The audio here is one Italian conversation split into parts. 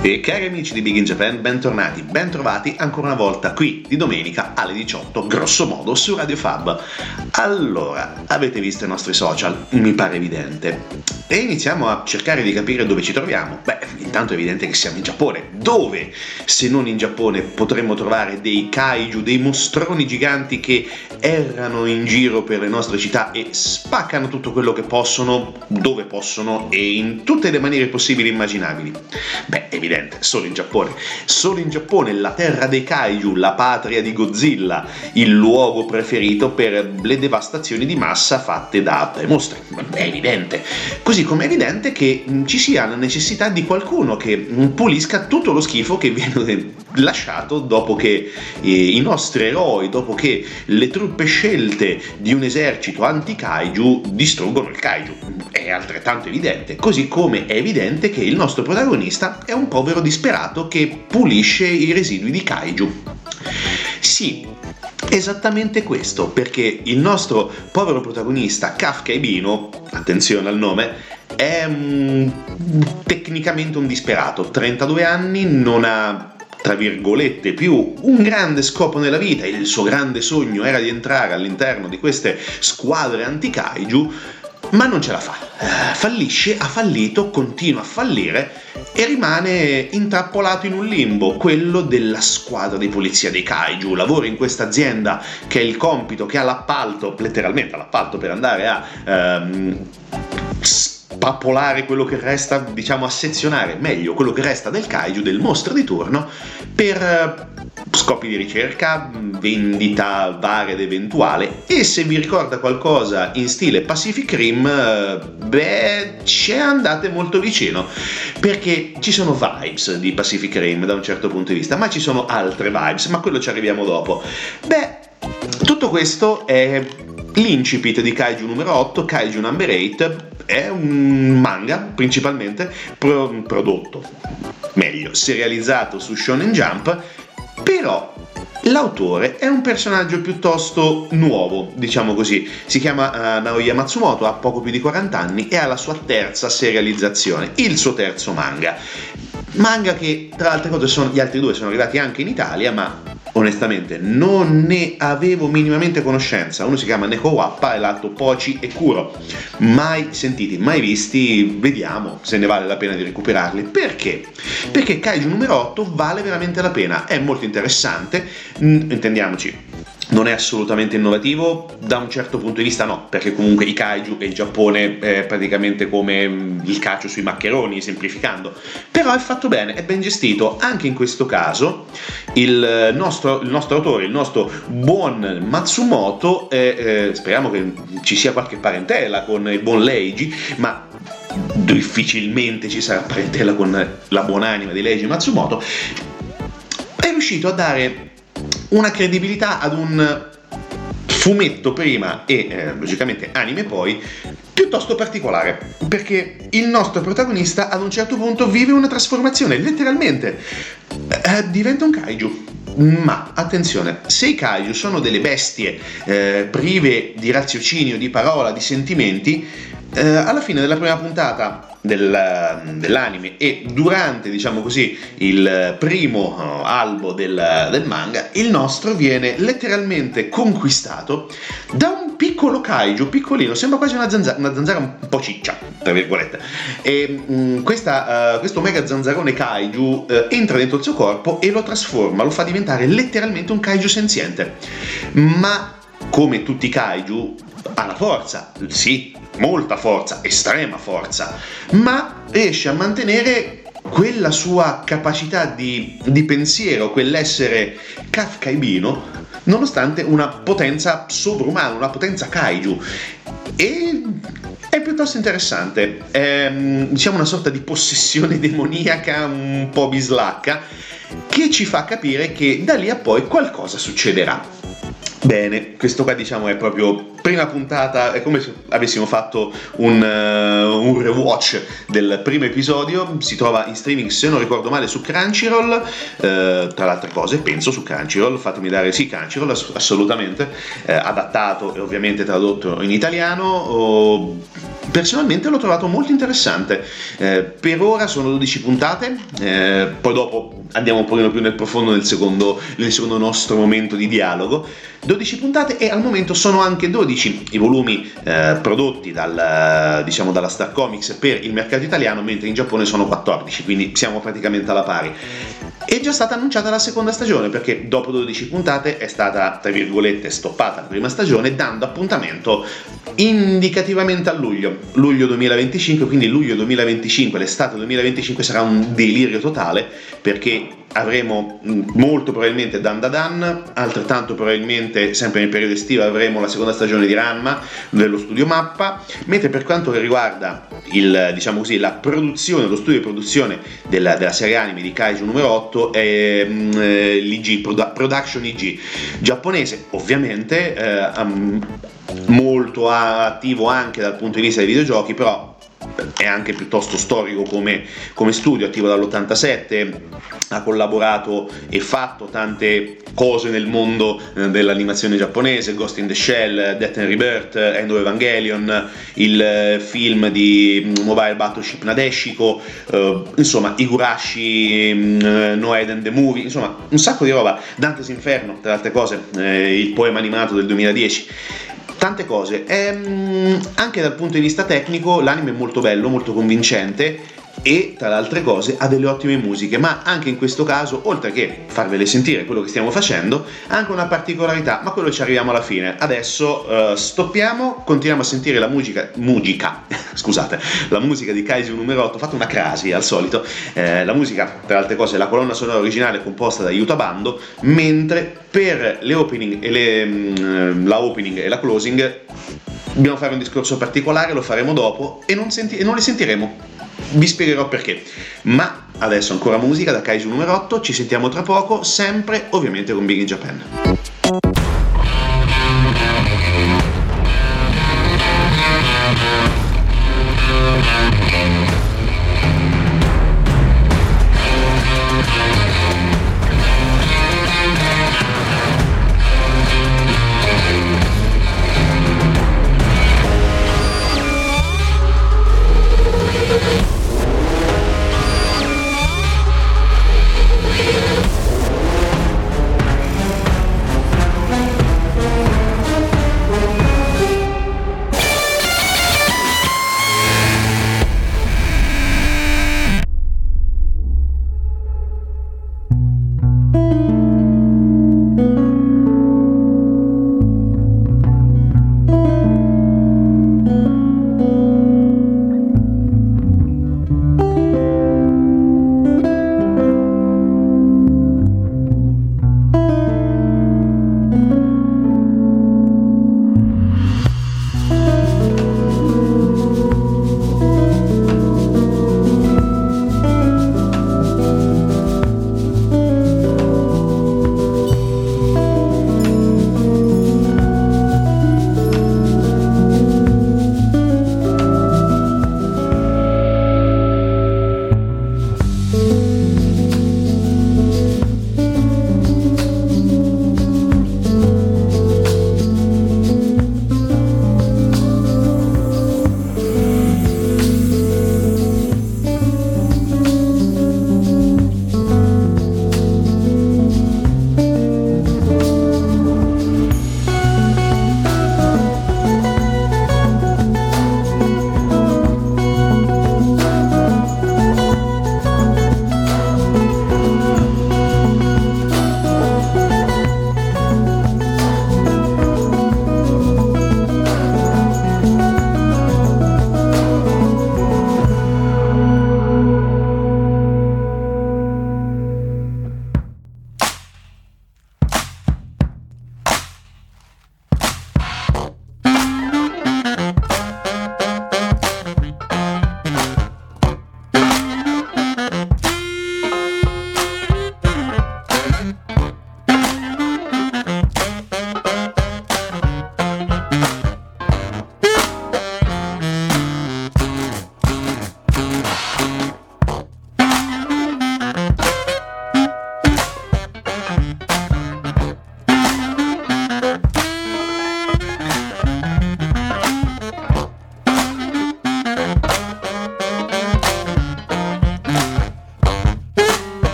E cari amici di Big in Japan, bentornati, bentrovati ancora una volta qui di domenica alle 18, grosso modo, su Radio Fab. Allora, avete visto i nostri social? Mi pare evidente. E iniziamo a cercare di capire dove ci troviamo. Beh, intanto è evidente che siamo in Giappone. Dove, se non in Giappone, potremmo trovare dei kaiju, dei mostroni giganti che errano in giro per le nostre città e spaccano tutto quello che possono, dove possono e in tutte le maniere possibili e immaginabili? Beh, evidente, solo in Giappone. Solo in Giappone, la terra dei kaiju, la patria di Godzilla, il luogo preferito per le devastazioni di massa fatte dai mostri. È evidente. Così come è evidente che ci sia la necessità di qualcuno che pulisca tutto lo schifo che viene lasciato dopo che i nostri eroi, dopo che le truppe scelte di un esercito anti-kaiju distruggono il kaiju. È altrettanto evidente, così come è evidente che il nostro protagonista è un povero disperato che pulisce i residui di kaiju. Sì, esattamente questo, perché il nostro povero protagonista Kafka Ibino, attenzione al nome, è tecnicamente un disperato, 32 anni, non ha, tra virgolette, più un grande scopo nella vita, il suo grande sogno era di entrare all'interno di queste squadre anti-kaiju, ma non ce la fa, fallisce, ha fallito, continua a fallire e rimane intrappolato in un limbo, quello della squadra di polizia dei kaiju. Lavora in questa azienda che è il compito, che ha l'appalto, letteralmente l'appalto per andare a spappolare quello che resta, diciamo a sezionare meglio quello che resta del kaiju, del mostro di turno, per scopi di ricerca, vendita varia ed eventuale. E se vi ricorda qualcosa in stile Pacific Rim, ci andate molto vicino, perché ci sono vibes di Pacific Rim da un certo punto di vista, ma ci sono altre vibes, ma quello ci arriviamo dopo. Tutto questo è l'incipit di Kaiju numero 8, Kaiju number 8. È un manga principalmente prodotto, meglio, serializzato su Shonen Jump, però l'autore è un personaggio piuttosto nuovo, diciamo così. Si chiama Naoya Matsumoto, ha poco più di 40 anni e ha la sua terza serializzazione, il suo terzo manga che tra le altre cose gli altri due sono arrivati anche in Italia, ma onestamente non ne avevo minimamente conoscenza. Uno si chiama Neko Wappa e l'altro Pochi e Kuro, mai sentiti, mai visti. Vediamo se ne vale la pena di recuperarli. Perché? Perché Kaiju numero 8 vale veramente la pena, è molto interessante, intendiamoci. Non è assolutamente innovativo, da un certo punto di vista no, perché comunque i kaiju e il Giappone è praticamente come il calcio sui maccheroni, semplificando, però è fatto bene, è ben gestito. Anche in questo caso il nostro autore, il nostro buon Matsumoto, speriamo che ci sia qualche parentela con il buon Leiji, ma difficilmente ci sarà parentela con la buonanima di Leiji Matsumoto, è riuscito a dare una credibilità ad un fumetto prima e logicamente anime poi piuttosto particolare, perché il nostro protagonista ad un certo punto vive una trasformazione, letteralmente diventa un kaiju. Ma attenzione, se i kaiju sono delle bestie prive di raziocinio, di parola, di sentimenti, alla fine della prima puntata dell'anime e durante, diciamo così, il primo albo del manga, il nostro viene letteralmente conquistato da un piccolo kaiju, piccolino, sembra quasi una zanzara un po' ciccia, tra virgolette, e questo mega zanzarone kaiju entra dentro il suo corpo e lo trasforma, lo fa diventare letteralmente un kaiju senziente. Ma come tutti i kaiju ha la forza, sì, molta forza, estrema forza, ma riesce a mantenere quella sua capacità di pensiero, quell'essere kafkaibino, nonostante una potenza sovrumana, una potenza kaiju. E è piuttosto interessante, è, diciamo, una sorta di possessione demoniaca un po' bislacca, che ci fa capire che da lì a poi qualcosa succederà. Bene, questo qua diciamo è proprio prima puntata, è come se avessimo fatto un rewatch del primo episodio. Si trova in streaming, se non ricordo male, su Crunchyroll, tra le altre cose penso su Crunchyroll, fatemi dare, sì, Crunchyroll assolutamente, adattato e ovviamente tradotto in italiano. personalmente l'ho trovato molto interessante. Per ora sono 12 puntate, poi dopo andiamo un pochino più nel profondo nel secondo nostro momento di dialogo. 12 puntate, e al momento sono anche 12 i volumi prodotti dalla Star Comics per il mercato italiano, mentre in Giappone sono 14, quindi siamo praticamente alla pari. È già stata annunciata la seconda stagione, perché dopo 12 puntate è stata, tra virgolette, stoppata la prima stagione, dando appuntamento indicativamente a luglio 2025, quindi luglio 2025, l'estate 2025 sarà un delirio totale, perché avremo molto probabilmente Dan Da Dan, altrettanto probabilmente sempre nel periodo estivo avremo la seconda stagione di Ranma dello studio Mappa, mentre per quanto riguarda la produzione, lo studio di produzione della serie anime di Kaiju numero 8 è l'IG, Production IG giapponese, ovviamente molto attivo anche dal punto di vista dei videogiochi, però è anche piuttosto storico come studio, attivo dall'87, ha collaborato e fatto tante cose nel mondo dell'animazione giapponese, Ghost in the Shell, Death and Rebirth, End of Evangelion, il film di Mobile Battleship Nadeshiko, insomma Higurashi, No Head and the Movie, insomma un sacco di roba, Dante's Inferno, tra le altre cose, il poema animato del 2010. Tante cose, anche dal punto di vista tecnico l'anime è molto bello, molto convincente, e tra le altre cose ha delle ottime musiche, ma anche in questo caso, oltre che farvele sentire quello che stiamo facendo, ha anche una particolarità, ma quello ci arriviamo alla fine. Adesso stoppiamo, continuiamo a sentire la musica scusate, la musica di Kaiju numero 8, ho fatto una crasi al solito, la musica, tra le altre cose, la colonna sonora originale è composta da Yuta Bando, mentre per le opening e la opening e la closing dobbiamo fare un discorso particolare, lo faremo dopo e non le sentiremo. Vi spiegherò perché, ma adesso ancora musica da Kaiju numero 8, ci sentiamo tra poco, sempre ovviamente con Big in Japan.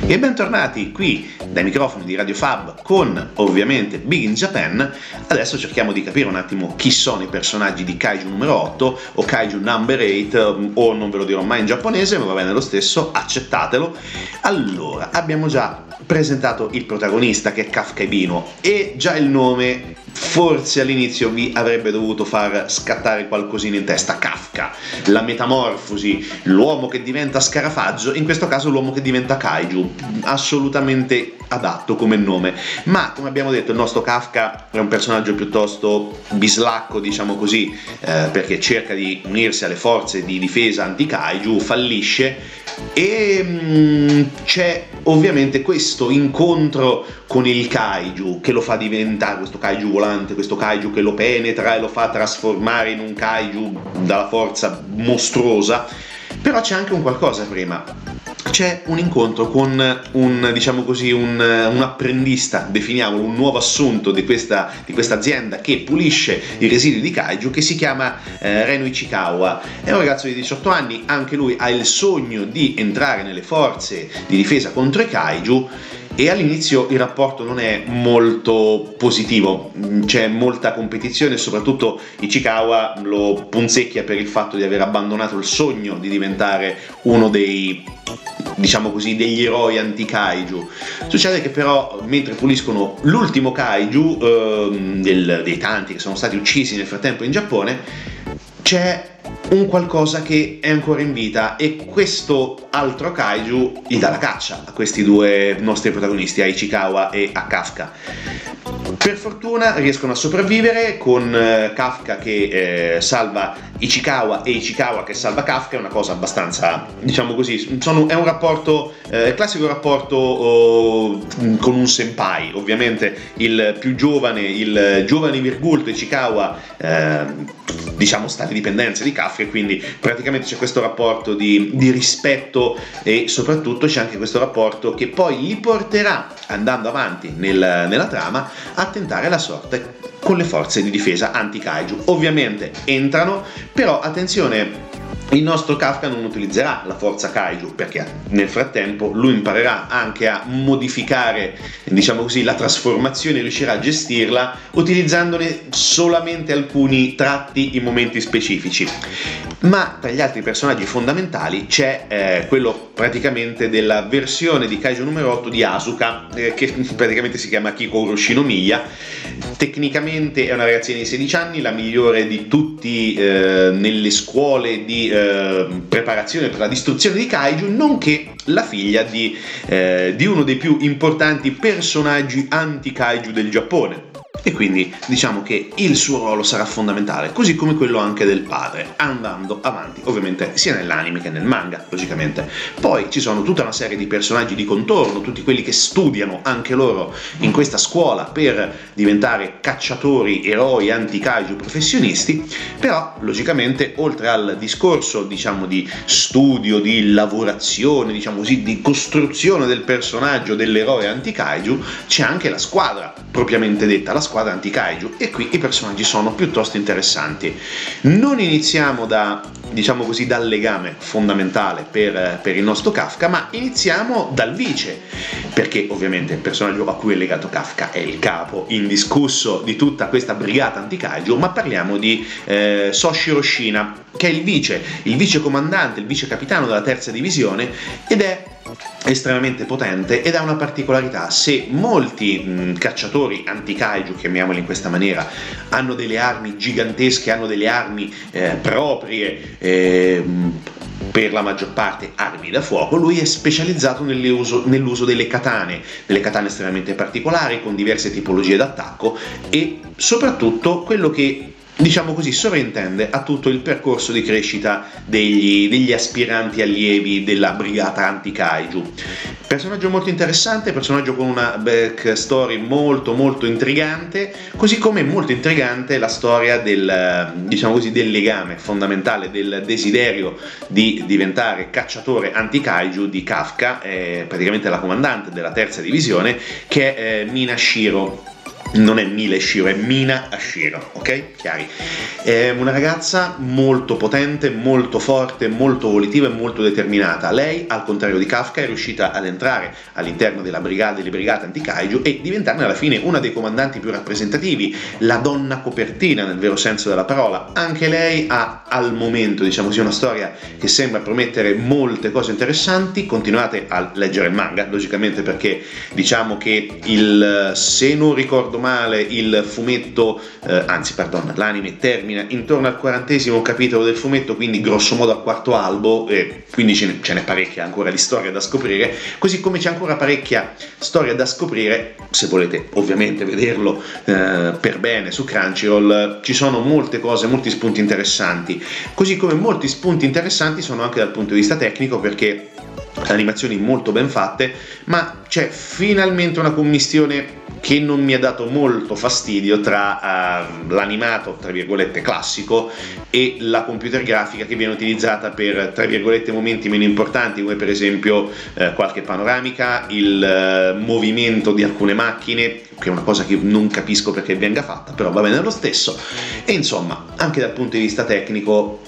E bentornati qui dai microfoni di Radio Fab con ovviamente Big in Japan. Adesso cerchiamo di capire un attimo chi sono i personaggi di Kaiju numero 8 o Kaiju number 8, o non ve lo dirò mai in giapponese, ma va bene lo stesso, accettatelo. Allora, abbiamo già presentato il protagonista, che è Kafka Ebino, e già il nome forse all'inizio vi avrebbe dovuto far scattare qualcosina in testa. Kafka, la metamorfosi, l'uomo che diventa scarafaggio, in questo caso l'uomo che diventa kaiju, assolutamente adatto come nome. Ma come abbiamo detto, il nostro Kafka è un personaggio piuttosto bislacco, diciamo così, perché cerca di unirsi alle forze di difesa anti-kaiju, fallisce, e c'è ovviamente questo incontro con il kaiju che lo fa diventare questo kaiju volante, questo kaiju che lo penetra e lo fa trasformare in un kaiju dalla forza mostruosa. Però c'è anche un qualcosa prima. C'è un incontro con un apprendista, definiamolo, un nuovo assunto di questa azienda che pulisce i residui di kaiju, che si chiama Reno Ichikawa. È un ragazzo di 18 anni, anche lui ha il sogno di entrare nelle forze di difesa contro i kaiju, e all'inizio il rapporto non è molto positivo, c'è molta competizione e soprattutto Ichikawa lo punzecchia per il fatto di aver abbandonato il sogno di diventare uno degli eroi anti-kaiju. Succede che però, mentre puliscono l'ultimo kaiju dei tanti che sono stati uccisi nel frattempo in Giappone, c'è un qualcosa che è ancora in vita, e questo altro kaiju gli dà la caccia a questi due nostri protagonisti, a Ichikawa e a Kafka. Per fortuna riescono a sopravvivere, con Kafka che salva Ichikawa e Ichikawa che salva Kafka. È una cosa abbastanza, diciamo così, è un rapporto, classico rapporto con un senpai. Ovviamente il più giovane, il giovane virgulto Ichikawa, sta alle dipendenze di Kafka, e quindi praticamente c'è questo rapporto di rispetto, e soprattutto c'è anche questo rapporto che poi li porterà, andando avanti nella trama, a tentare la sorte con le forze di difesa anti-kaiju. Ovviamente entrano, però attenzione, il nostro Kafka non utilizzerà la forza kaiju, perché nel frattempo lui imparerà anche a modificare, la trasformazione, riuscirà a gestirla utilizzandone solamente alcuni tratti in momenti specifici. Ma tra gli altri personaggi fondamentali c'è quello praticamente della versione di Kaiju numero 8 di Asuka, che praticamente si chiama Kiko Uroshinomiya. Tecnicamente è una ragazzina di 16 anni, la migliore di tutti nelle scuole di preparazione per la distruzione di kaiju, nonché la figlia di uno dei più importanti personaggi anti-kaiju del Giappone. E quindi diciamo che il suo ruolo sarà fondamentale, così come quello anche del padre, andando avanti ovviamente sia nell'anime che nel manga, logicamente. Poi ci sono tutta una serie di personaggi di contorno, tutti quelli che studiano anche loro in questa scuola per diventare cacciatori, eroi anti-kaiju professionisti. Però logicamente, oltre al discorso di studio, di lavorazione, di costruzione del personaggio dell'eroe anti-kaiju, c'è anche la squadra propriamente detta, la squadra anti-kaiju, e qui i personaggi sono piuttosto interessanti. Non iniziamo dal legame fondamentale per il nostro Kafka, ma iniziamo dal vice, perché ovviamente il personaggio a cui è legato Kafka è il capo indiscusso di tutta questa brigata anti-kaiju. Ma parliamo di Soshiro Shina, che è il vice comandante, il vice capitano della terza divisione, ed è estremamente potente ed ha una particolarità. Se molti cacciatori anti-kaiju, chiamiamoli in questa maniera, hanno delle armi gigantesche, hanno delle armi proprie, per la maggior parte armi da fuoco, lui è specializzato nell'uso delle katane estremamente particolari, con diverse tipologie d'attacco, e soprattutto quello che sovrintende a tutto il percorso di crescita degli aspiranti allievi della brigata anti-kaiju. Personaggio molto interessante, personaggio con una backstory molto molto intrigante, così come molto intrigante la storia del legame fondamentale, del desiderio di diventare cacciatore anti-kaiju di Kafka, praticamente la comandante della terza divisione, che è Mina Shiro. non è Mila Ashiro, è Mina Ashiro, ok? Chiari? È una ragazza molto potente, molto forte, molto volitiva e molto determinata. Lei, al contrario di Kafka, è riuscita ad entrare all'interno delle brigate anti-kaiju e diventarne alla fine una dei comandanti più rappresentativi, la donna copertina nel vero senso della parola. Anche lei ha al momento, diciamo così, una storia che sembra promettere molte cose interessanti. Continuate a leggere il manga, logicamente, perché diciamo che se non ricordo male, il fumetto, l'anime termina intorno al 40° capitolo del fumetto, quindi grosso modo al quarto albo, quindi ce n'è parecchia ancora di storia da scoprire, così come c'è ancora parecchia storia da scoprire, se volete ovviamente vederlo per bene su Crunchyroll. Ci sono molte cose, molti spunti interessanti, così come molti spunti interessanti sono anche dal punto di vista tecnico, perché animazioni molto ben fatte, ma c'è finalmente una commistione che non mi ha dato molto fastidio tra l'animato, tra virgolette, classico e la computer grafica che viene utilizzata per, tra virgolette, momenti meno importanti, come per esempio qualche panoramica, il movimento di alcune macchine, che è una cosa che non capisco perché venga fatta, però va bene lo stesso. E insomma, anche dal punto di vista tecnico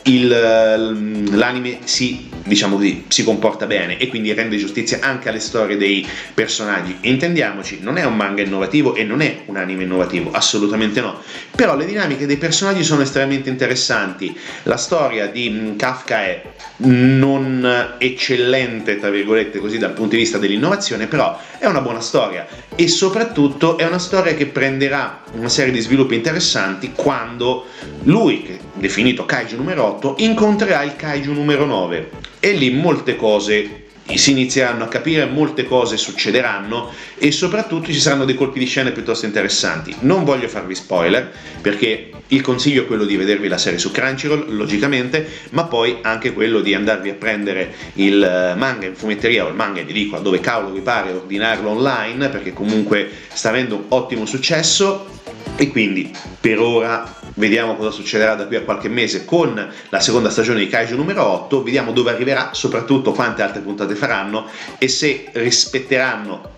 l'anime si comporta bene e quindi rende giustizia anche alle storie dei personaggi. Intendiamoci, non è un manga innovativo e non è un anime innovativo, assolutamente no, però le dinamiche dei personaggi sono estremamente interessanti. La storia di Kafka è non eccellente, tra virgolette, così dal punto di vista dell'innovazione, però è una buona storia e soprattutto è una storia che prenderà una serie di sviluppi interessanti quando lui, che è definito Kaiju numero 8, incontrerà il Kaiju numero 9 e lì molte cose si inizieranno a capire, molte cose succederanno e soprattutto ci saranno dei colpi di scena piuttosto interessanti. Non voglio farvi spoiler, perché il consiglio è quello di vedervi la serie su Crunchyroll, logicamente, ma poi anche quello di andarvi a prendere il manga in fumetteria o il manga in edicola, dove cavolo vi pare, ordinarlo online, perché comunque sta avendo un ottimo successo. E quindi per ora vediamo cosa succederà da qui a qualche mese con la seconda stagione di Kaiju numero 8, vediamo dove arriverà, soprattutto quante altre puntate faranno e se rispetteranno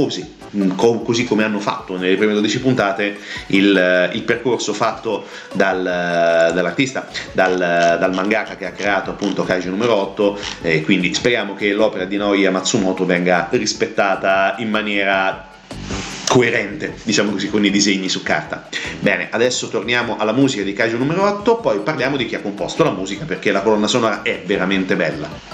così come hanno fatto nelle prime 12 puntate il percorso fatto dall'artista, dal mangaka che ha creato appunto Kaiju numero 8, e quindi speriamo che l'opera di Naoya Matsumoto venga rispettata in maniera coerente, diciamo così, con i disegni su carta. Bene, adesso torniamo alla musica di Kaiju numero 8, poi parliamo di chi ha composto la musica, perché la colonna sonora è veramente bella.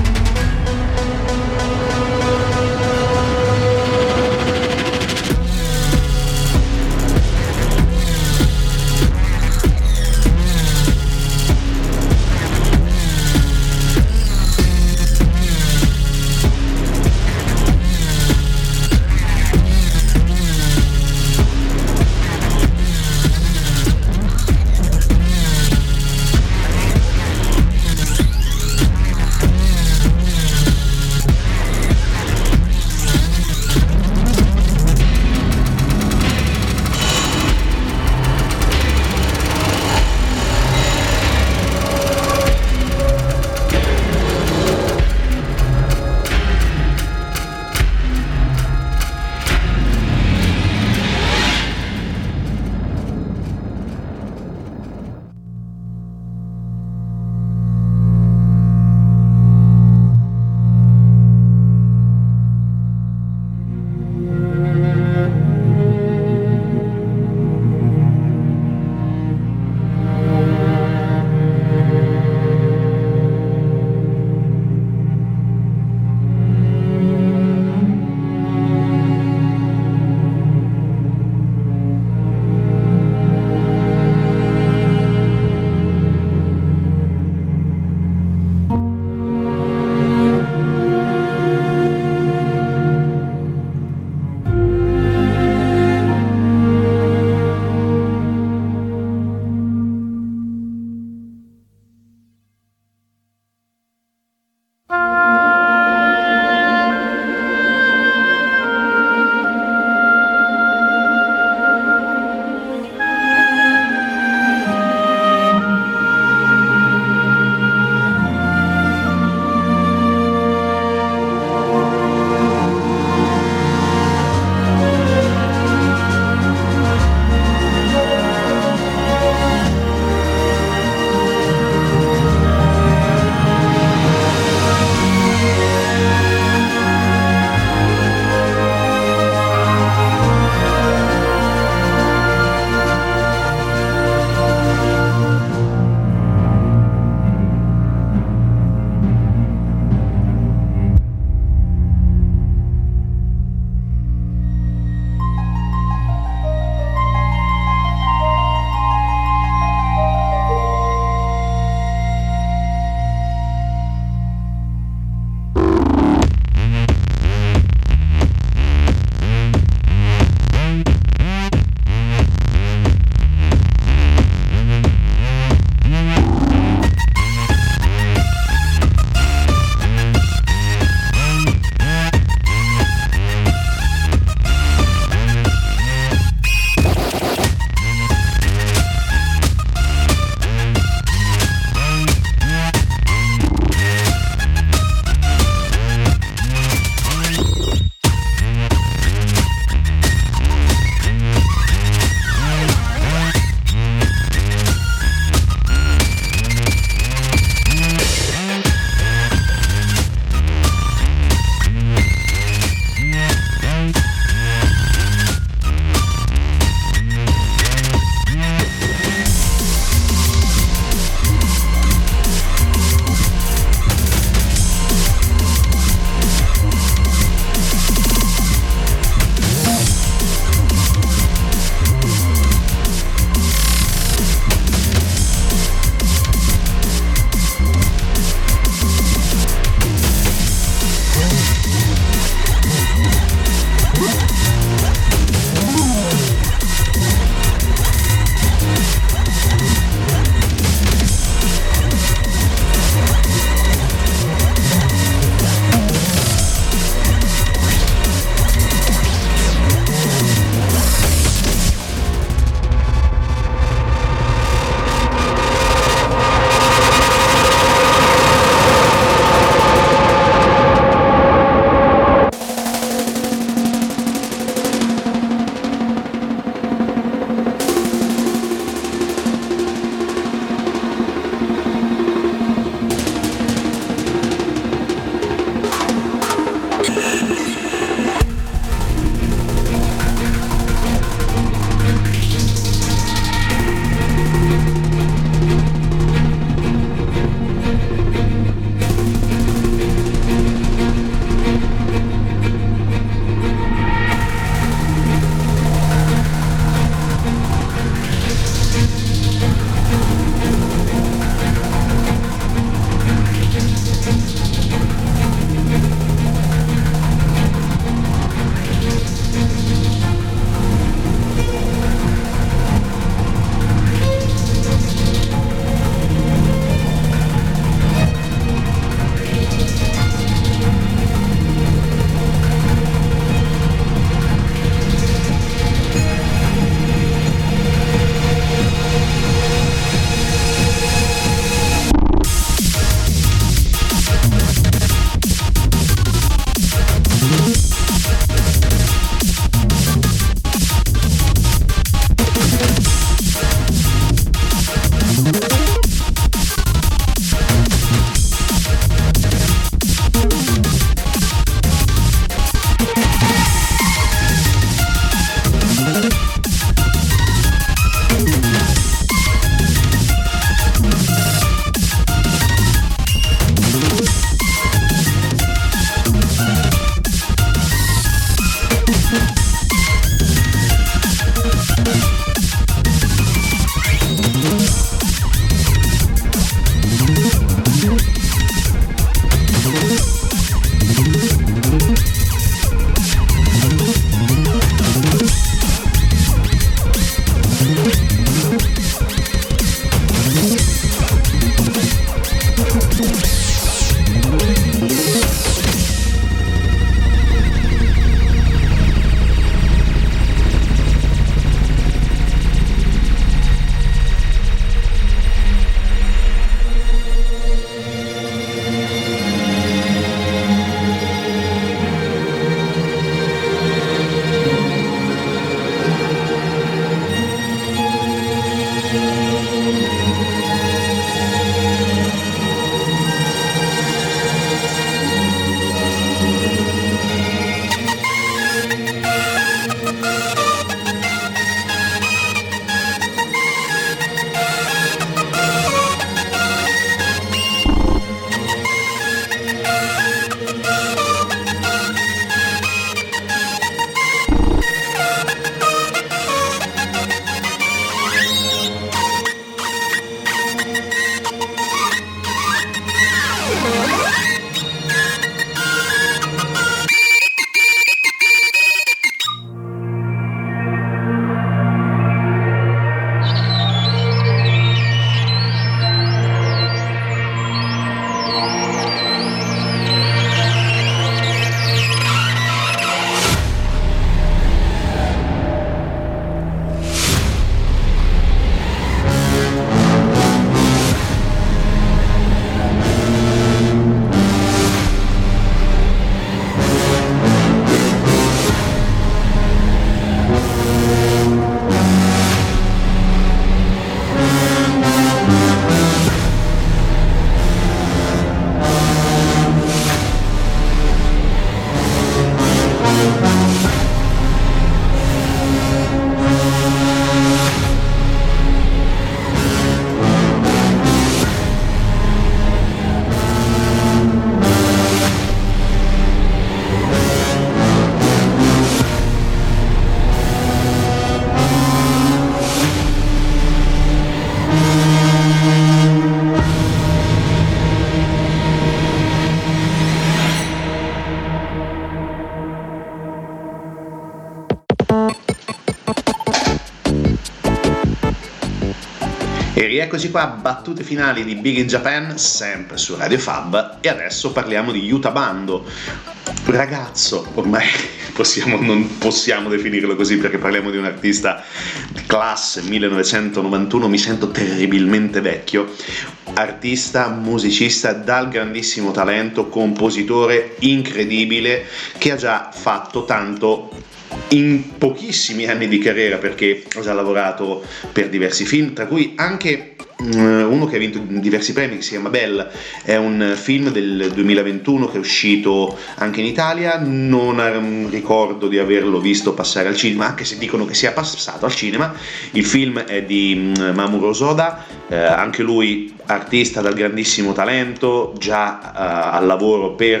E rieccoci qua, battute finali di Big in Japan, sempre su Radio Fab, e adesso parliamo di Yuta Bando, ragazzo, ormai non possiamo definirlo così perché parliamo di un artista classe 1991, mi sento terribilmente vecchio, artista, musicista dal grandissimo talento, compositore incredibile che ha già fatto tanto in pochissimi anni di carriera, perché ho già lavorato per diversi film, tra cui anche uno che ha vinto diversi premi, che si chiama Belle, è un film del 2021 che è uscito anche in Italia, non ricordo di averlo visto passare al cinema, anche se dicono che sia passato al cinema. Il film è di Mamoru Hosoda, anche lui artista dal grandissimo talento, già al lavoro per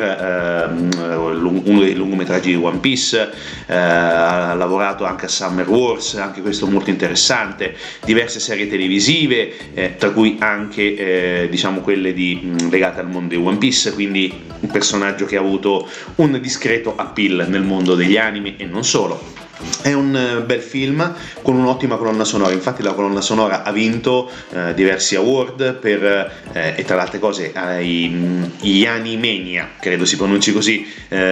uno dei lungometraggi di One Piece, ha lavorato anche a Summer Wars, anche questo molto interessante, diverse serie televisive, tra cui anche diciamo quelle legate al mondo di One Piece, quindi un personaggio che ha avuto un discreto appeal nel mondo degli anime e non solo. È un bel film con un'ottima colonna sonora, infatti la colonna sonora ha vinto diversi award per, e tra le altre cose gli Animania, credo si pronunci così,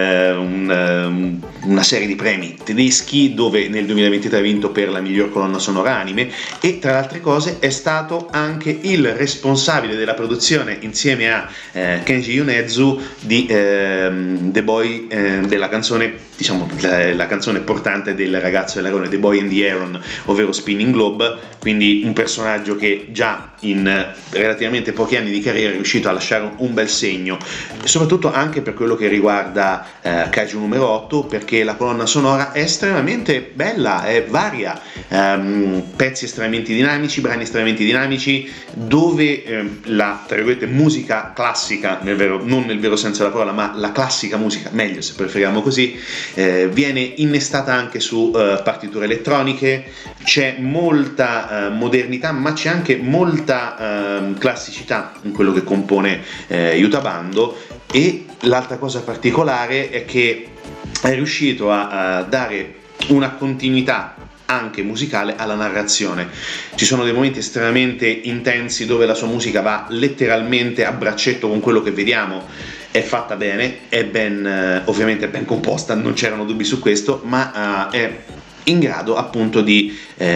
una serie di premi tedeschi, dove nel 2023 ha vinto per la miglior colonna sonora anime, e tra le altre cose è stato anche il responsabile della produzione insieme a Kenji Yonezu di The Boy, della canzone, diciamo la canzone portante del Ragazzo dell'Airone, The Boy and the Heron, ovvero Spinning Globe, quindi un personaggio che già in relativamente pochi anni di carriera è riuscito a lasciare un bel segno, soprattutto anche per quello che riguarda Kaiju numero 8, perché la colonna sonora è estremamente bella, è varia, pezzi estremamente dinamici, brani estremamente dinamici, dove la, tra virgolette, musica classica, non nel vero senso della parola, ma la classica musica, meglio se preferiamo così, viene innestata anche su partiture elettroniche, c'è molta modernità, ma c'è anche molta classicità in quello che compone Yuta Bando. E l'altra cosa particolare è che è riuscito a dare una continuità anche musicale alla narrazione. Ci sono dei momenti estremamente intensi dove la sua musica va letteralmente a braccetto con quello che vediamo. È fatta bene, è ben, ovviamente ben composta, non c'erano dubbi su questo, ma è in grado appunto di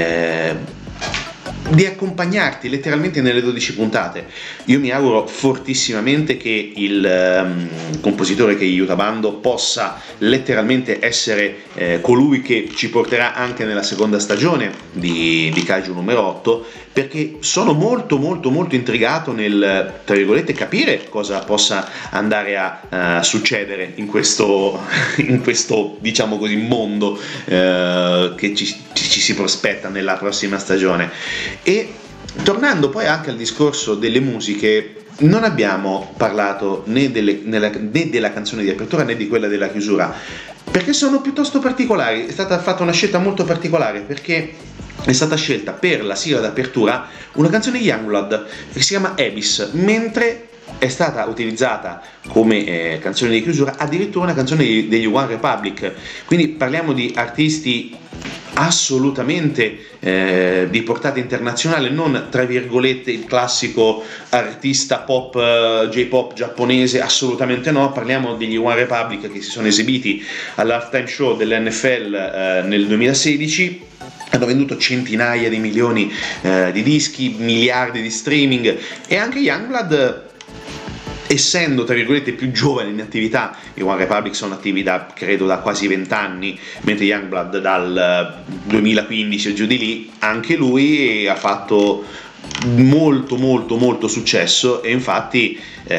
accompagnarti letteralmente nelle 12 puntate. Io mi auguro fortissimamente che il compositore, che Yuta Bando, possa letteralmente essere colui che ci porterà anche nella seconda stagione di Kaiju numero 8, perché sono molto molto molto intrigato nel, tra virgolette, capire cosa possa andare a succedere in questo diciamo così mondo che ci si prospetta nella prossima stagione. E tornando poi anche al discorso delle musiche, non abbiamo parlato né della canzone di apertura né di quella della chiusura, perché sono piuttosto particolari. È stata fatta una scelta molto particolare, perché è stata scelta per la sigla d'apertura una canzone di Youngblood che si chiama Abyss, mentre è stata utilizzata come canzone di chiusura addirittura una canzone degli One Republic. Quindi parliamo di artisti assolutamente di portata internazionale, non tra virgolette il classico artista pop J-pop giapponese, assolutamente no. Parliamo degli One Republic, che si sono esibiti all'halftime show dell'NFL nel 2016, hanno venduto centinaia di milioni di dischi, miliardi di streaming, e anche Youngblood, essendo tra virgolette più giovane in attività, i One Republic sono attivi credo da quasi 20 anni, mentre Youngblood dal 2015 o giù di lì, anche lui ha fatto molto molto molto successo. E infatti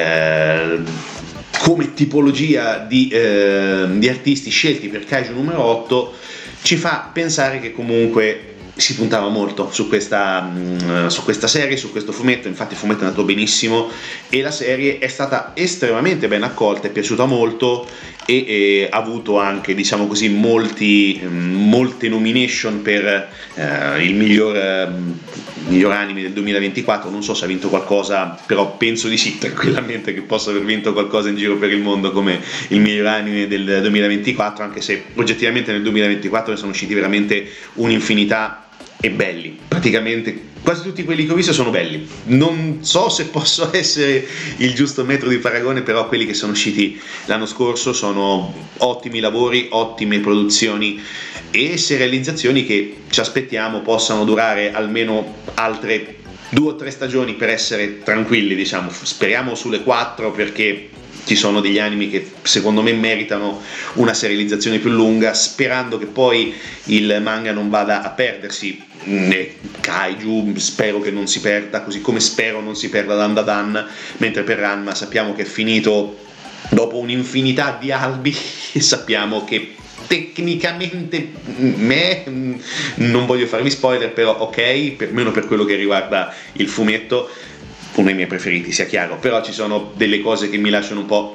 come tipologia di artisti scelti per Kaiju numero 8 ci fa pensare che comunque si puntava molto su questa serie, su questo fumetto. Infatti il fumetto è andato benissimo e la serie è stata estremamente ben accolta, è piaciuta molto e ha avuto anche, diciamo così, molte nomination per il miglior anime del 2024. Non so se ha vinto qualcosa, però penso di sì, tranquillamente, che possa aver vinto qualcosa in giro per il mondo come il miglior anime del 2024, anche se oggettivamente nel 2024 ne sono usciti veramente un'infinità e belli, praticamente quasi tutti quelli che ho visto sono belli. Non so se posso essere il giusto metro di paragone, però quelli che sono usciti l'anno scorso sono ottimi lavori, ottime produzioni e serializzazioni che ci aspettiamo possano durare almeno altre 2 o 3 stagioni per essere tranquilli, diciamo. Speriamo sulle 4, perché ci sono degli anime che secondo me meritano una serializzazione più lunga, sperando che poi il manga non vada a perdersi. Kaiju spero che non si perda, così come spero non si perda Dandadan, mentre per Ranma sappiamo che è finito dopo un'infinità di albi e sappiamo che tecnicamente non voglio farvi spoiler, però ok, perlomeno per quello che riguarda il fumetto, uno dei miei preferiti, sia chiaro, però ci sono delle cose che mi lasciano un po'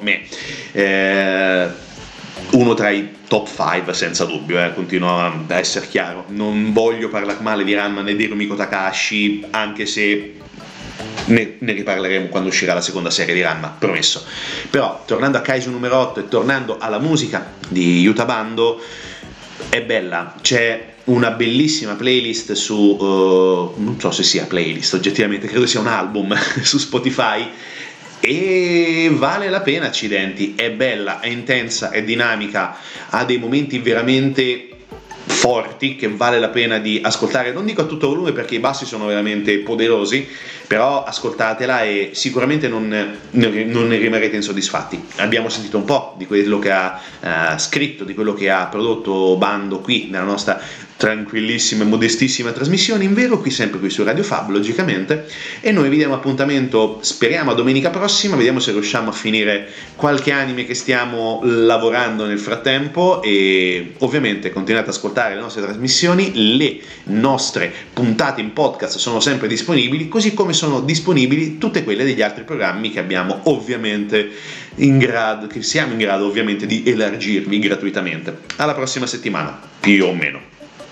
uno tra i top 5 senza dubbio, continuo a essere chiaro. Non voglio parlare male di Ranma né di Rumiko Takahashi, anche se ne riparleremo quando uscirà la seconda serie di Ranma, promesso. Però tornando a Kaiju numero 8 e tornando alla musica di Yuta Bando, è bella, c'è una bellissima playlist su non so se sia playlist, oggettivamente credo sia un album su Spotify, e vale la pena, accidenti, è bella, è intensa, è dinamica, ha dei momenti veramente forti che vale la pena di ascoltare. Non dico a tutto volume perché i bassi sono veramente poderosi, però ascoltatela e sicuramente non ne rimarrete insoddisfatti. Abbiamo sentito un po' di quello che ha scritto, di quello che ha prodotto Bando qui nella nostra tranquillissima e modestissima trasmissione, in vero, sempre qui su Radio Fab, logicamente, e noi vi diamo appuntamento, speriamo, a domenica prossima. Vediamo se riusciamo a finire qualche anime che stiamo lavorando nel frattempo, e ovviamente continuate ad ascoltare le nostre trasmissioni. Le nostre puntate in podcast sono sempre disponibili, così come sono disponibili tutte quelle degli altri programmi che abbiamo ovviamente che siamo in grado ovviamente di elargirvi gratuitamente. Alla prossima settimana, più o meno.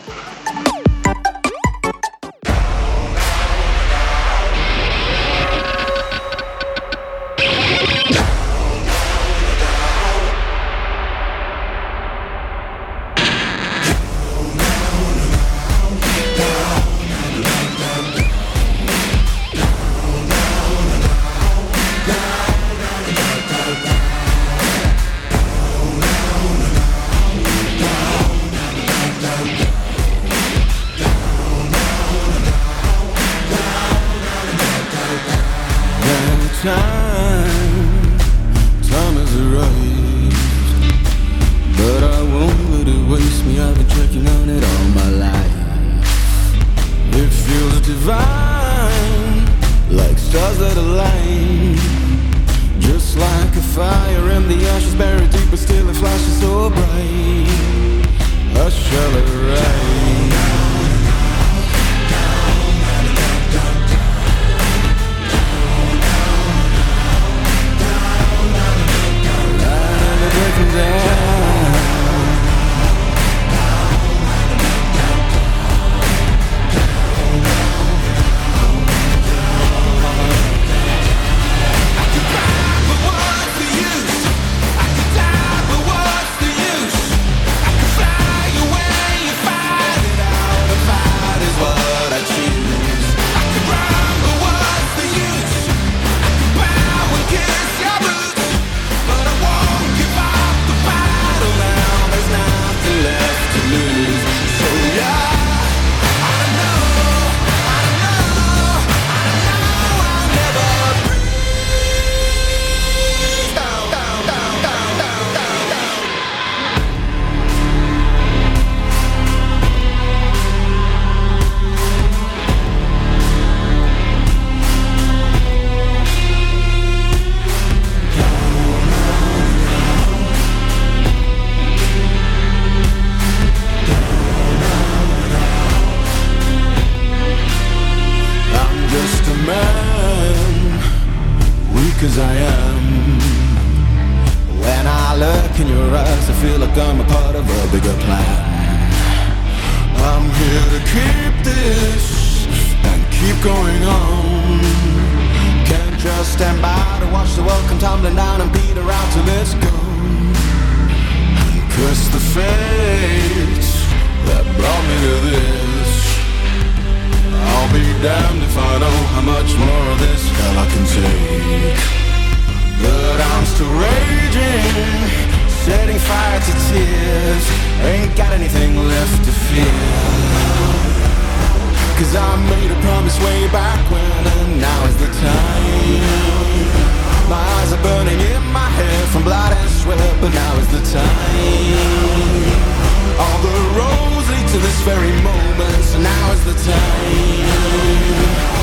Time has arrived, but I won't let it waste me. I've been checking on it all my life. It feels divine, like stars that align, just like a fire in the ashes buried deep, but still it flashes so bright. A shall arrive. Cause I am. When I look in your eyes, I feel like I'm a part of a bigger plan. I'm here to keep this and keep going on. Can't just stand by to watch the world come tumbling down and beat around till it's gone. And curse the fate that brought me to this. I'll be damned if I know how much more of this hell I can take. But I'm still raging, setting fire to tears. Ain't got anything left to fear. 'Cause I made a promise way back when, and now is the time. My eyes are burning in my head from blood and sweat, but now is the time. All the roads lead to this very moment, so now is the time.